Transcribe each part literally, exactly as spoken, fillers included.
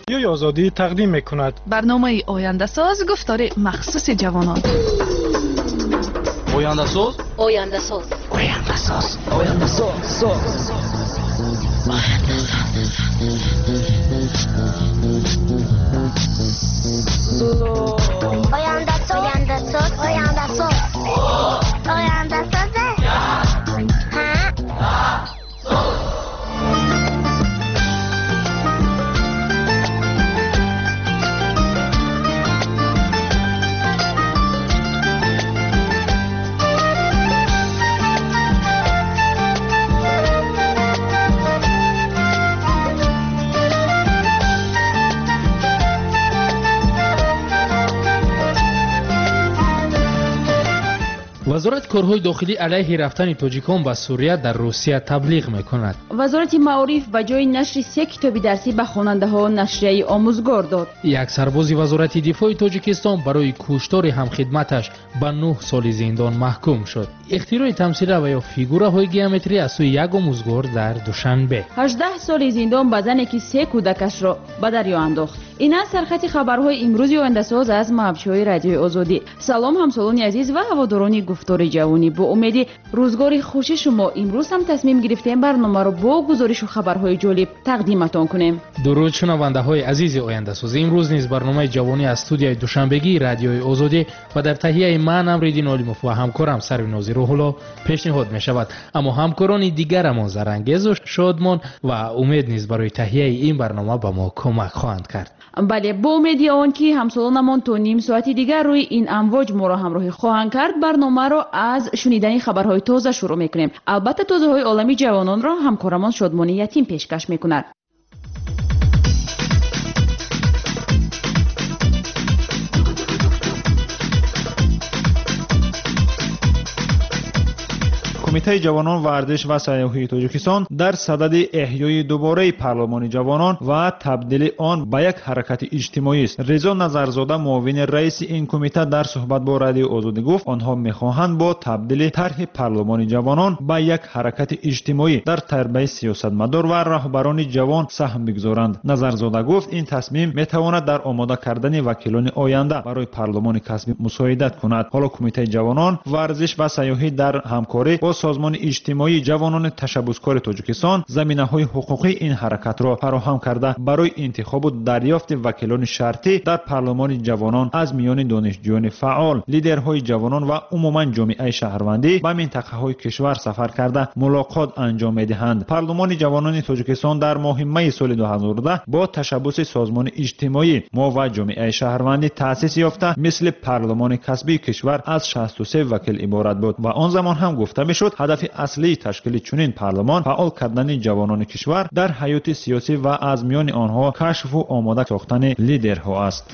رادیوی آزادی تقدیم می‌کند. برنامه آینده ساز گفتار مخصوص جوانان. آینده ساز آینده ساز آینده ساز آینده ساز آینده ساز آینده ساز آینده ساز آینده ساز وزارت کارهای داخلی علیه رفتن تاجیکان به سوریه در روسیه تبلیغ میکند. وزارت معارف به جای نشر سه کتاب درسی به خواننده ها نشریه آموزگار داد. یک سرباز وزارت دفاع تاجیکستان برای کشتار همخدمتش به نه سال زندان محکوم شد. اختراع تمثیل و یا فیگوره های گئومتری از سوی یک آموزگار در دوشنبه. هجده سال زندان به زنی که سه کودکش را به دریا انداخت. این است سرخط خبرهای امروز آینده ساز از محبچه‌های رادیوی آزادی. سلام همسالان عزیز و هواداران گفتار جوانی، با امید روزگار خوش شما امروز هم تصمیم گرفتیم برنامه را با گزارش و خبرهای جالب تقدیمتان کنیم. درود شنونده های عزیز آینده ساز، امروز نیز برنامه جوانی از استودیوی دوشنبگی رادیوی آزادی و در تهیه من امریدین علیموف و همکارم سرویناز روح الله پیشنهاد می شود. اما همکاران دیگرمان زرانگیز و شادمان و امید نیز برای تهیه این برنامه به ما کمک خواهند کرد. بله، با امید آن که همسالانمان تا نیم ساعت دیگر روی این امواج ما را همراهی خواهند کرد، برنامه را از شنیدن خبرهای تازه شروع میکنیم. البته تازه های عالمی جوانان را همکارمان شادمانی یتیم پیشکش میکند. کمیته جوانان ورزش و سیاحی تاجیکستان در صدد احیای دوباره پارلمان جوانان و تبدیل آن به یک حرکت اجتماعی است. رضا نظرزاده معاون رئیس این کمیته در صحبت با رادیو آزادی گفت آنها میخواهند با تبدیل طرح پارلمان جوانان به یک حرکت اجتماعی در تربیت سیاستمدار و رهبران جوان سهم بگذارند. نظرزاده گفت این تصمیم میتواند در آماده کردن وکیلان آینده برای پارلمان کسبی مساعدت کند. حالا کمیته جوانان ورزش و سیاحی در همکاری با سازمان اجتماعی جوانان تشبثکار تاجیکستان زمینه‌های حقوقی این حرکت را فراهم کرده برای انتخاب و دریافت وکیلان شرطی در پارلمان جوانان از میان دانشجویان فعال، لیدرهای جوانان و عموما جامعه شهروندی به منطقه‌های کشور سفر کرده ملاقات انجام می‌دهند. پارلمان جوانان تاجیکستان در ماه می سال دو هزار و ده با تشبث سازمان اجتماعی ما و جامعه شهروندی تأسیس یافته مثل پارلمان کسبی کشور از شصت و سه وکیل عبارت بود و آن زمان هم گفته میشد هدف اصلی تشکیل چنین پارلمان فعال کردن جوانان کشور در حیات سیاسی و از میان آنها کشف و آماده ساختن لیدرها است.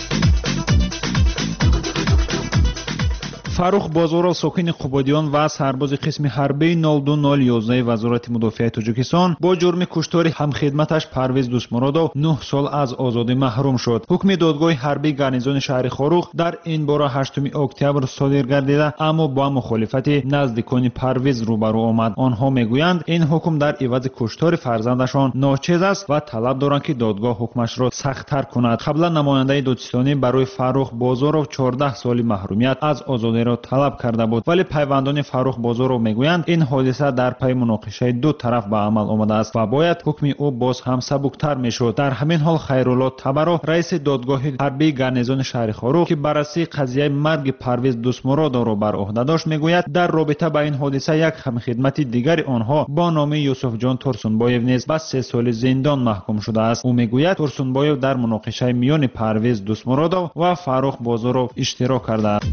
فاروق بازارов ساکن قبادیان و سرباز قسم حربی نود و دو صفر یازده وزارت مدافع تاجیکستان با جرم کشتار همخدمتش پرویز دوستمرادov نه سال از آزادی محروم شد. حکم دادگاه حربی گارنیزون شهر خاروق در این باره هشتم اکتبر صادر گردیده اما با مخالفت نزدیکان پرویز روبرو آمد. آنها میگویند این حکم در عوض کشتار فرزندشان ناچیز است و طلب دارند که دادگاه حکمش را سخت‌تر کند. قبلا نماینده دادستانی برای فاروق بازارov چهارده سال محرومیت از آزادی را طلب کرده بود، ولی پیوندان فاروق بازارov میگویند این حادثه در پی مناقشه دو طرف به عمل آمده است و باید حکم او باز هم سبکتر میشد. در همین حال خیرالله تبرو رئیس دادگاه حربی گارنیزون شهر خاروق که بررسی قضیه مرگ پرویز دوستمرادov را بر عهده داشت میگوید در رابطه با این حادثه یک همخدمت دیگر آنها با نام یوسف جان تورسونبایو نیز به سه سال زندان محکوم شده است. او میگوید تورسونبایو در مناقشه میان پرویز دوستمرادov و فاروق بازارov اشتراک کرده است.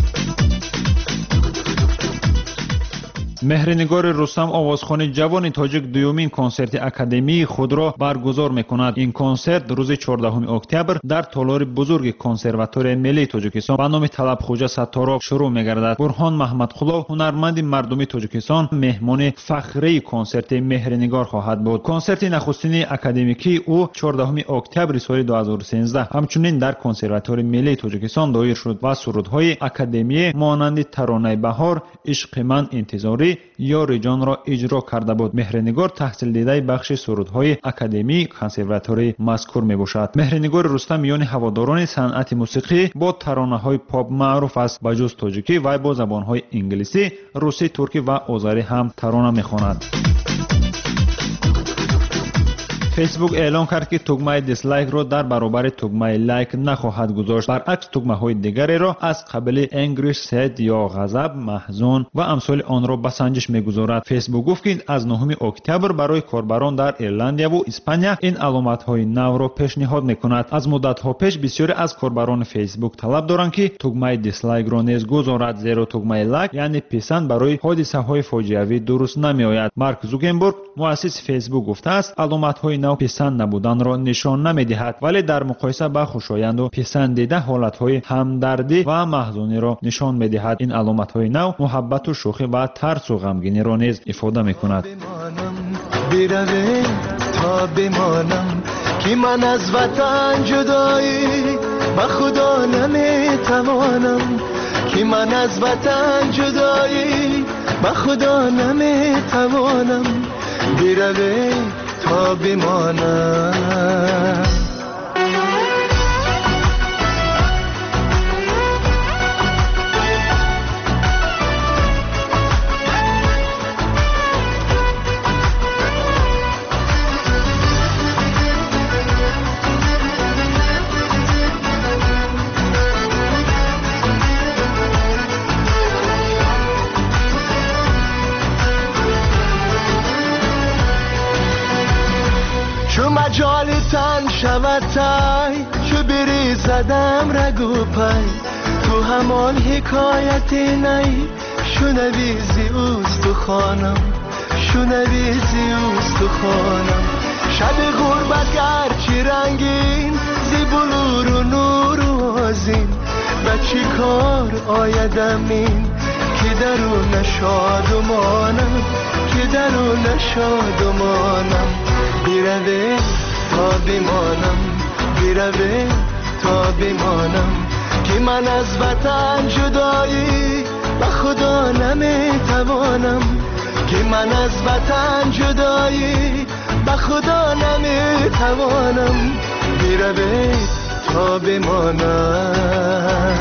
مهرنگار رستم آوازخوان جوان تاجیک دومین کنسرت اکادمی خود را برگزار میکند. این کنسرت روز چهاردهم اکتبر در تالار بزرگ کنسرواتوری ملی تاجیکستان به نام طلبخواجه ستارov شروع میگردد. برهان محمدقلو هنرمند مردمی تاجیکستان مهمان فخری کنسرت مهرنگار خواهد بود. کنسرت نخستین اکادمیکی او چهاردهم اکتبر سال دو هزار و سیزده همچنین در کنسرواتوری ملی تاجیکستان دایر شد و سرودهای اکادمی مانند ترانه بهار، عشق من انتظاری موسیقی یا ریجان را اجرا کرده بود. مهرنگار تحصیل دیده بخش سرودهای اکادمی کنسرواتوری مذکور میباشد. مهرنگار رستم میان هواداران صنعت موسیقی با ترانه‌های پاپ معروف است. به جز تاجیکی وی با زبان‌های انگلیسی، روسی، ترکی و آذری هم ترانه میخواند. فیسبوک اعلام کرد که تگمه دیسلایک را در برابر تگمه لایک نخواهد گذاشت. برعکس تگمه های دیگری را از قبیل انگریش سید یا غضب، محزون و امثال آن را به سنجش میگذارد. فیسبوک گفت که از نهم اکتبر برای کاربران در ایرلندیا و اسپانیا این علامت های نو را پیشنهاد میکند. از مدت ها پیش بسیاری از کاربران فیسبوک طلب دارند که تگمه دیسلایک را نیز گذارد، زیرا تگمه لایک یعنی پسند برای حادثه های فاجعه‌ای درست نمیآید. مارک زوکربرگ مؤسس فیسبوک گفته است علامت های نو پسند نبودن را نشان نمیدهد، ولی در مقایسه با خوشایند و پسندیده حالتهای همدردی و محزونی را نشان میدهد. این علامت های نو محبت و شوخی و ترس و غمگینی را نیز افاده میکند. بروم تا بمانم که من از وطن جدایی با خدا نمیتوانم، که من از وطن جدایی با خدا نمیتوانم. بروم تا بمانم. چو مجال تن شود تای، چو بری زدم رگو پای، تو همان حکایت نی شنوی زی اوست تو خانم، شنوی زی اوست تو خانم. شب غربت گرچه رنگین زی بلور و نور و آزین، و چی کار آیدم این که درون شادمانم، که درون شادمانم. بروم تا بمانم، بروم تا بمانم، که من از وطن جدایی به خدا نمیتوانم، که من از وطن جدایی به خدا نمیتوانم. بروم تا بمانم.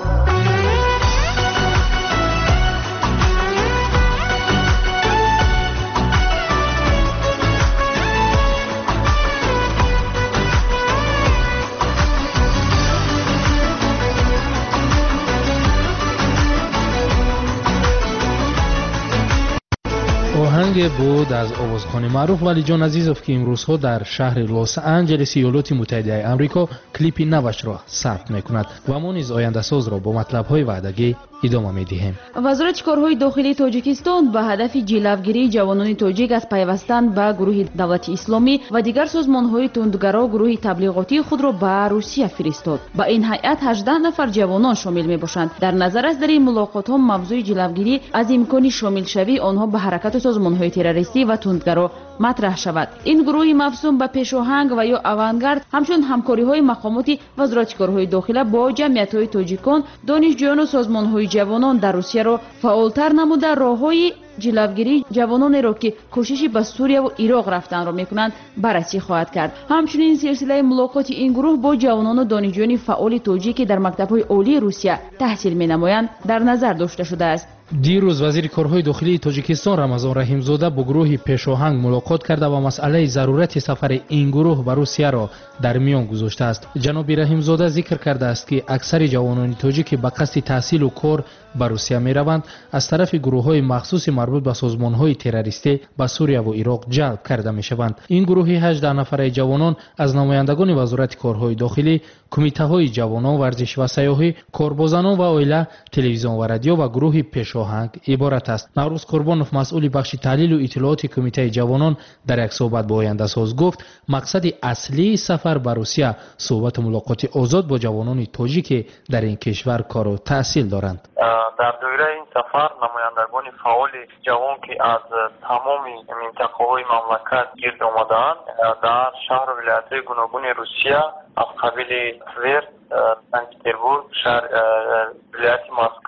آهنگ بود از آوازخوان معروف ولی جان عزیزوف که امروزها در شهر لس آنجلس ایالات متحده آمریکا کلیپی نوش را ثبت میکند و ما نیز آینده ساز را با مطلب‌های وعدگی ادامه میدهیم. وزارت کارهای داخلی تاجیکستان به هدف جلوگیری جوانان تاجیک از پیوستن به گروه دولت اسلامی و دیگر سازمان‌های تندگرا گروه تبلیغاتی خود را به روسیه فرستاد. با این هیئت هجده نفر جوانان شامل میباشند. در نظر است در این ملاقات‌ها موضوع جلوگیری از امکان شامل شوی آنها به حرکت سازمان‌های تروریستی و تندگرا مطرح شود. این گروه مفهوم به پیشاهنگ و یا آوانگارد همچون همکاری‌های مقامات وزارت کارهای داخلی با جمعیت‌های تاجیکان، دانشجویان و سازمان‌های جوانان در روسیه را فعالتر نموده راه‌های جلوگیری جوانان را که کوششی به سوریه و عراق رفتن را میکنند بررسی خواهد کرد. همچنین سلسله ملاقات این گروه با جوانان و دانشجویان فعال تاجیک در مکتب‌های عالی روسیه تحصیل می‌نمایند در نظر داشته شده است. دیروز وزیر کارهای داخلی تاجیکستان رمضان رحیمزاده با گروه پیشاهنگ ملاقات کرده و مسئله ضرورت سفر این گروه به روسیه را در میان گذاشته است. جناب رحیمزاده ذکر کرده است که اکثر جوانان تاجیک به قصد تحصیل و کار به روسیه می روند از طرف گروه‌های مخصوص مربوط به سازمان‌های تروریستی به سوریه و عراق جلب کرده می شوند. این گروه هجده نفره جوانان از نمایندگان وزارت کارهای داخلی، کمیته‌های جوانان، ورزش و سیاحی، کاربازان و اویلا، تلویزیون و رادیو و گروه پیشاهنگ عبارت است. نوروز قربانوف مسئول بخش تحلیل و اطلاعات کمیته جوانان در یک صحبت با آینده ساز گفت مقصد اصلی سفر به روسیه صحبت ملاقات آزاد با جوانان تاجیک در این کشور کار و تحصیل دارند. در دوره این سفر نمایندگان فعال جوان که از تمام منطقه‌های مملکت گرد آمدند در شهر و ولایت‌های گوناگون روسیه از قبیل تور، سنت پترزبورگ، شهر ولایت مسکو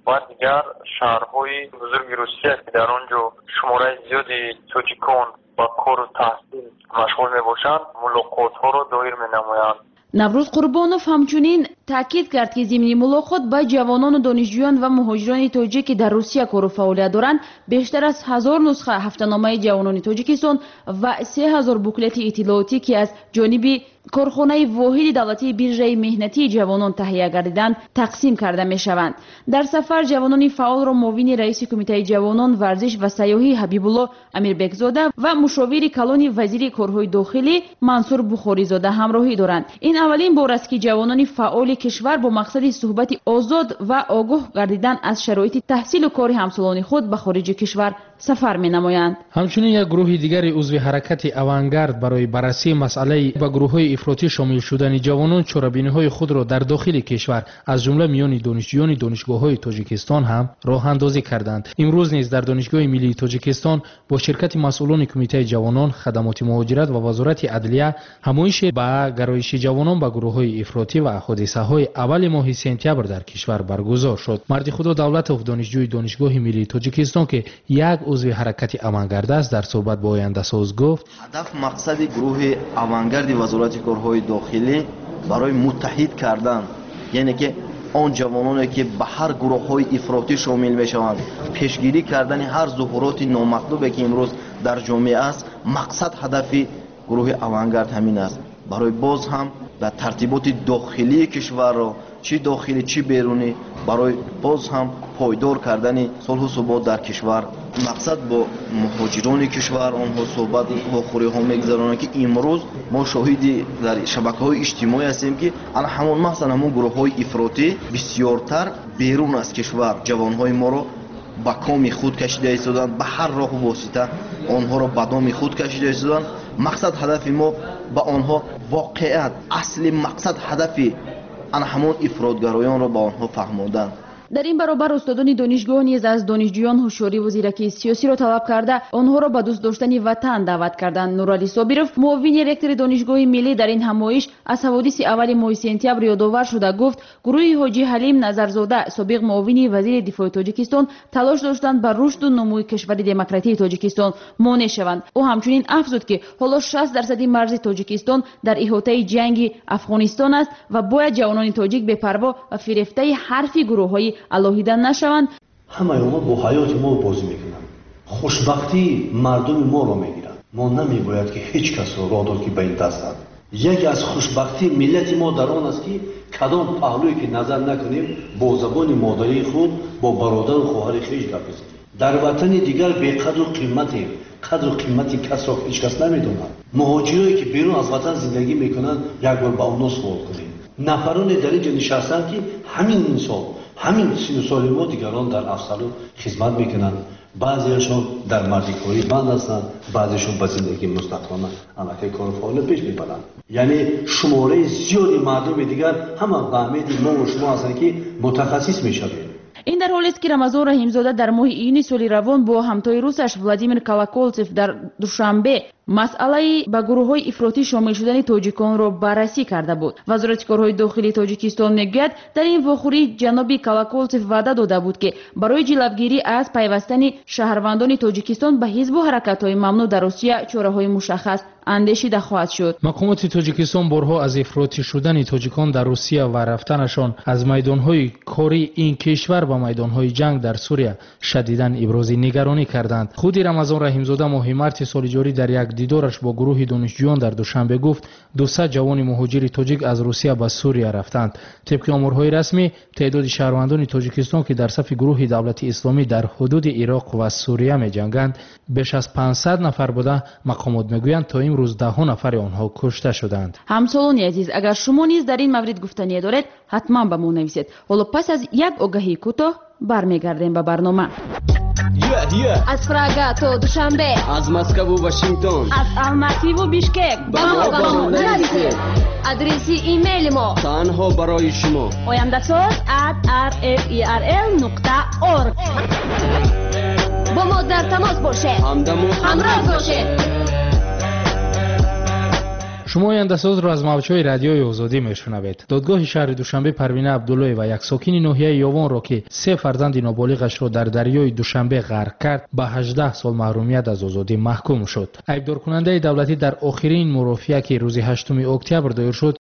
و دیگر شهرهای بزرگ روسیه که در آنجا شماره زیادی توجیکان با کار و تحصیل مشغول می باشند ملاقات ها را دایر می نمایند. наврӯз қурбонов ҳамчунин таъкид кард ки зимни мулоқот ба ҷавонону донишҷӯён ва муҳоҷирони тоҷик ки дар русия кору фаъолият доранд бештар аз ҳазор нусха ҳафтаномаи ҷавонони тоҷикистон ва се ҳазор буклети иттилоотӣ ки аз ҷониби корхонаи воҳиди давлатии биржаи меҳнатии ҷавонон таҳия гардиданд тақсим карда мешаванд. дар сафар ҷавонони фаъолро муовини раиси кумитаи ҷавонон варзиш ва сайёҳӣ ҳабибулло амирбекзода ва мушовири калони вазири корҳои дохилӣ мансур бухоризода ҳамроҳӣ доранд. ин аввалин бор аст ки ҷавонони фаъоли кишвар бо мақсади суҳбати озод ва огоҳ гардидан аз шароити таҳсилу кори ҳамсолони худ ба хориҷи кишвар сафар менамоянд. ҳамчунин як гурӯҳи дигари узви ҳаракати авангард барои баррасии масъалаи ба гурӯҳҳои ифротӣ шомил шудани ҷавонон чорабиниҳои худро дар дохили кишвар аз ҷумла миёни донишҷӯёни донишгоҳҳои тоҷикистон ҳам роҳандозӣ карданд. имрӯз низ дар донишгоҳи миллии тоҷикистон бо ширкати масъулони кумитаи ҷавонон хадамоти муҳоҷират ва вазорати адлия ҳамоиши ба гароиши ҷавонон ба гурӯҳҳои ифротӣ ва ҳодисаҳои аввали моҳи сентябр дар кишвар баргузор шуд. марди худо давлатов донишҷӯи донишгоҳи миллии тоҷикистон ки як узви ҳаракати авангард аст дар суҳбат бо ояндасоз гуфт ҳадаф мақсади гурӯҳи авангарди вазорати корҳои дохилӣ барои муттаҳид кардан яъне ки он ҷавононе ки ба ҳар гурӯҳҳои ифротӣ шомил мешаванд пешгирӣ кардани ҳар зуҳуроти номатлубе ки имрӯз дар ҷомеа аст мақсад ҳадафи гурӯҳи авангард ҳамин аст барои боз ҳам ба тартиботи дохилии кишварро чӣ дохилӣ чӣ берунӣ барои боз ҳам пойдор кардани сулҳу субот дар кишвар мақсад бо муҳоҷирони кишвар онҳо суҳбат вохӯриҳо мегузаронанд ки имрӯз мо шоҳиди дар шабакаҳои иҷтимоӣ ҳастем ки ана ҳамон махсан ҳамон гурӯҳҳои ифротӣ бисёртар берун аз кишвар ҷавонҳои моро ба коми худ кашида истоданд ба ҳар роҳу восита онҳоро ба доми худ кашида истоданд мақсад ҳадафи мо ба онҳо воқеат асли мақсад ҳадафи ана ҳамон ифротгароёнро ба онҳо фаҳмонданд. дар ин баробар устодони донишгоҳ низ аз донишҷӯён ҳушёриву зиракии сиёсиро талаб карда онҳоро ба дӯст доштани ватан даъват карданд. нуралӣ собиров муовини ректори донишгоҳи миллӣ дар ин ҳамоиш аз ҳаводиси аввали моҳи сентябр ёдовар шуда гуфт гурӯҳи ҳоҷӣ ҳалим назарзода собиқ муовини вазири дифои тоҷикистон талош доштанд ба рушду нумӯи кишвари демократии тоҷикистон монеъ шаванд. ӯ ҳамчунин афзуд ки ҳоло шаст дарсади марзи тоҷикистон дар иҳотаи ҷанги афғонистон аст ва бояд ҷавонони тоҷик бепарво ва фирефтаи ҳарфи гурӯҳҳои алоҳида нашаванд. ҳамаи онҳо бо ҳаёти мо бозӣ мекунанд хушбахтии мардуми моро мегиранд. мо намебояд ки ҳеҷ касро родор ки ба ин даст дад. яке аз хушбахтии миллати мо дар он аст ки кадом паҳлӯе ки назар накунем бо забони модарии худ бо бародару хоҳари хеш гап бизанем. дар ватани дигар беқадру қиматем қадру қимати касро ҳеҷ кас намедонад. муҳоҷирое ки берун аз ватан зиндагӣ мекунанд як бор ба онҳо суол кунем. нафароне дар инҷо нишастанд ки ҳамин сол ҳамин сину соли мо дигарон дар афсалу хизмат мекунанд. баъзеашон дар мардикорӣ банд ҳастанд баъзеашон ба зиндагии мустақилона аллакай кору фаъолият пеш мебаранд. яъне шумораи зиёди мардуми дигар ҳама ба амеди мову шумо ҳастанд ки мутахассис мешавем. ин дар ҳолест ки рамазон раҳимзода дар моҳи июни соли равон бо ҳамтои русаш владимир колоколцев дар душанбе масъалаи ба гурӯҳҳои ифротӣ шомил шудани тоҷиконро баррасӣ карда буд. вазорати корҳои дохилии тоҷикистон мегӯяд дар ин вохӯрӣ ҷаноби колоколцев ваъда дода буд ки барои ҷилавгирӣ аз пайвастани шаҳрвандони тоҷикистон ба ҳизбу ҳаракатҳои мамнӯъ дар русия чораҳои мушаххас андешида хоҳад шуд. мақомоти тоҷикистон борҳо аз ифротӣ шудани тоҷикон дар русия ва рафтанашон аз майдонҳои кори ин кишвар ба майдонҳои ҷанг дар сурия шадидан ибрози нигаронӣ карданд. худи рамазон раҳимзода моҳи марти соли ҷорӣ дар як дидораш бо гурӯҳи донишҷӯён дар душанбе гуфт дусад ҷавони муҳоҷири тоҷик аз русия ба сурия рафтанд. тибқи омурҳои расмӣ теъдоди шаҳрвандони тоҷикистон ки дар сафи гурӯҳи давлати исломӣ дар ҳудуди ироқ ва сурия меҷанганд беш аз панҷсад нафар буда мақомот мегӯянд то имрӯз даҳҳо нафари онҳо кушта шуданд. ҳамсолони азиз агар шумо низ дар ин маврид гуфтание доред ҳатман ба мо нависед. ҳоло пас аз як огаҳии кӯтоҳ бармегардем ба барнома. аз прага то душанбе, аз москву вашингтон, аз алмативу бишкек ба мо ба мо нависед. адреси имейли мо танҳо барои шумо ояндасоз at r f e r l нуқта org. бо мо дар тамос бошед, ҳамдаму ҳамроҳ бошед. شما آینده‌ساز را از موج‌های رادیوی آزادی میشنوید. دادگاه شهر دوشنبه پروینه عبدالله و یک ساکن ناحیه یاوان را که سه فرزند نابالغش را در دریای دوشنبه غرق کرد به هجده سال محرومیت از آزادی محکوم شد. ایبدار کننده دولتی در آخرین مرافعه که روز هشتم اکتبر دایر شد